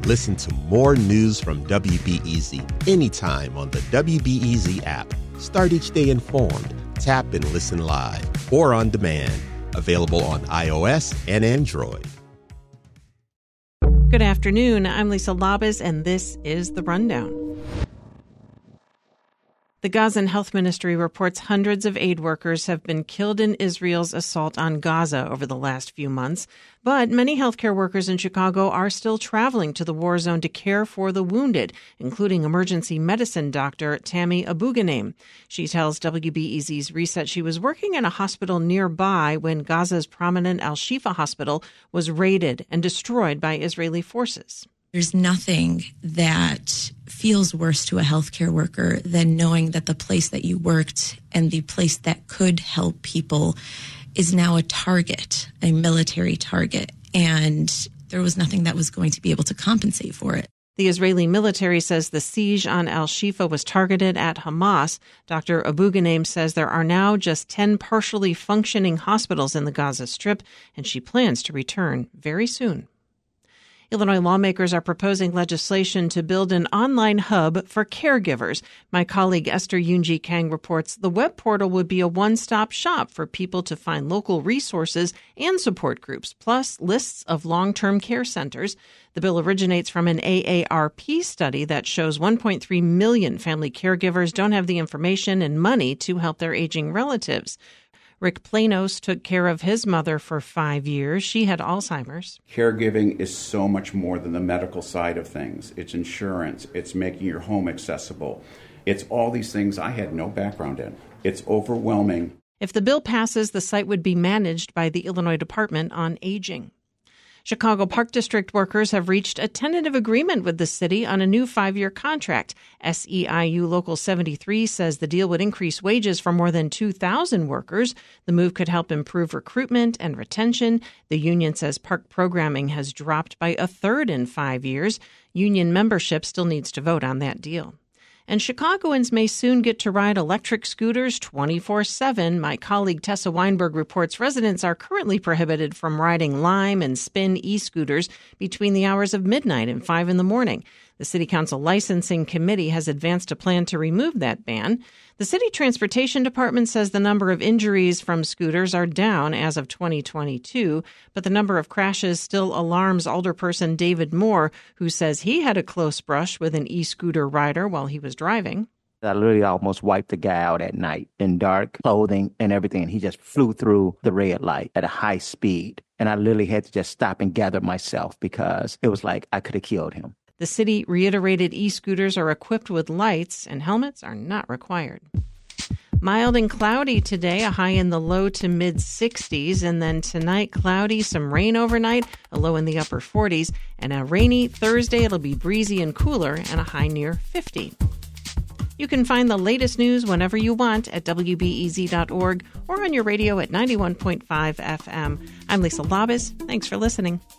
Listen to more news from WBEZ anytime on the WBEZ app. Start each day informed. Tap and listen live or on demand. Available on iOS and Android. Good afternoon. I'm Lisa Labas, and this is The Rundown. The Gazan Health Ministry reports hundreds of aid workers have been killed in Israel's assault on Gaza over the last few months. But many healthcare workers in Chicago are still traveling to the war zone to care for the wounded, including emergency medicine doctor Tammy Abouganeim. She tells WBEZ's Reset she was working in a hospital nearby when Gaza's prominent Al-Shifa hospital was raided and destroyed by Israeli forces. There's nothing that feels worse to a healthcare worker than knowing that the place that you worked and the place that could help people is now a target, a military target, and there was nothing that was going to be able to compensate for it. The Israeli military says the siege on Al-Shifa was targeted at Hamas. Dr. Abouganeim says there are now just 10 partially functioning hospitals in the Gaza Strip, and she plans to return very soon. Illinois lawmakers are proposing legislation to build an online hub for caregivers. My colleague Esther Yoonji Kang reports the web portal would be a one-stop shop for people to find local resources and support groups, plus lists of long-term care centers. The bill originates from an AARP study that shows 1.3 million family caregivers don't have the information and money to help their aging relatives. Rick Planos took care of his mother for 5 years. She had Alzheimer's. Caregiving is so much more than the medical side of things. It's insurance. It's making your home accessible. It's all these things I had no background in. It's overwhelming. If the bill passes, the site would be managed by the Illinois Department on Aging. Chicago Park District workers have reached a tentative agreement with the city on a new 5-year contract. SEIU Local 73 says the deal would increase wages for more than 2,000 workers. The move could help improve recruitment and retention. The union says park programming has dropped by a third in 5 years. Union membership still needs to vote on that deal. And Chicagoans may soon get to ride electric scooters 24/7. My colleague Tessa Weinberg reports residents are currently prohibited from riding Lime and Spin e-scooters between the hours of midnight and 5 in the morning. The City Council Licensing Committee has advanced a plan to remove that ban. The City Transportation Department says the number of injuries from scooters are down as of 2022, but the number of crashes still alarms alderperson David Moore, who says he had a close brush with an e-scooter rider while he was driving. I literally almost wiped the guy out at night in dark clothing and everything, and he just flew through the red light at a high speed. And I literally had to just stop and gather myself because it was like I could have killed him. The city reiterated e-scooters are equipped with lights and helmets are not required. Mild and cloudy today, a high in the low to mid 60s. And then tonight, cloudy, some rain overnight, a low in the upper 40s. And a rainy Thursday, it'll be breezy and cooler and a high near 50. You can find the latest news whenever you want at WBEZ.org or on your radio at 91.5 FM. I'm Lisa Labas. Thanks for listening.